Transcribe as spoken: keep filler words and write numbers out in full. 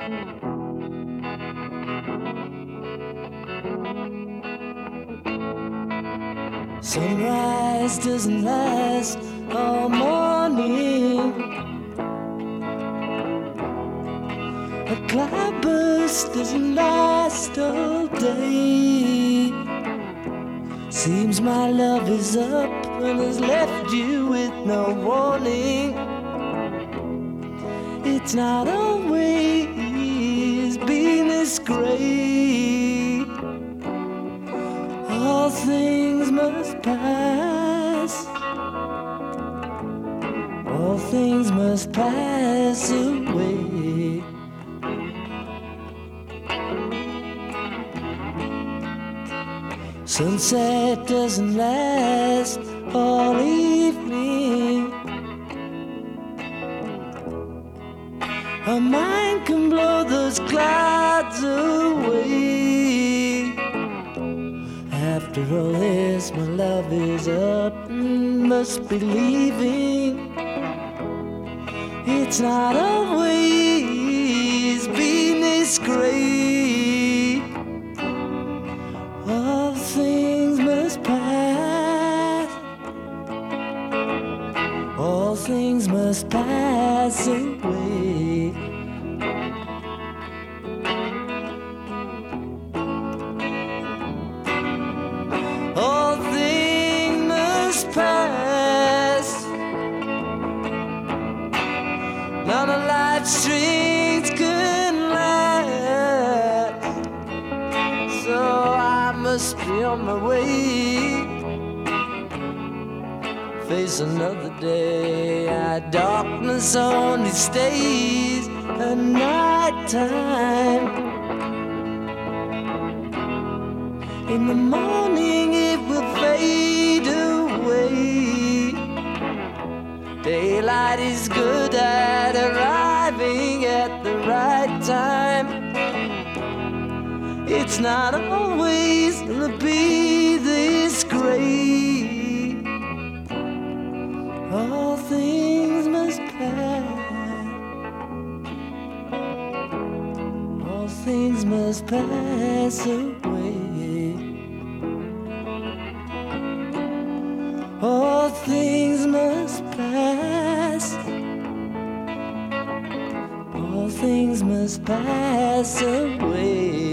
Sunrise doesn't last all morning. A cloudburst doesn't last all day. Seems my love is up and has left you with no warning. It's not always been this great. All things must pass. All things must pass away. Sunset doesn't last all evening. A mind can blow those clouds away. After all this, my love is up and must be leaving. It's not always been this great. All things must pass. All things must pass away. All things must pass. None of life's strings can last. So I must be on my way. Face another day. Our darkness only stays at night time. In the morning it will fade away. Daylight is good at arriving at the right time. It's not always gonna be this great. All things must pass. All things must pass away. All things must pass. All things must pass away.